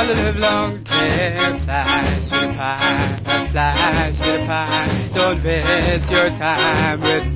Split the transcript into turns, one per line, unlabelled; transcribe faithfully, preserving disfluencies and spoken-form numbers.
the live long. Time flies with a pie, time flies with a pie. Don't waste your time with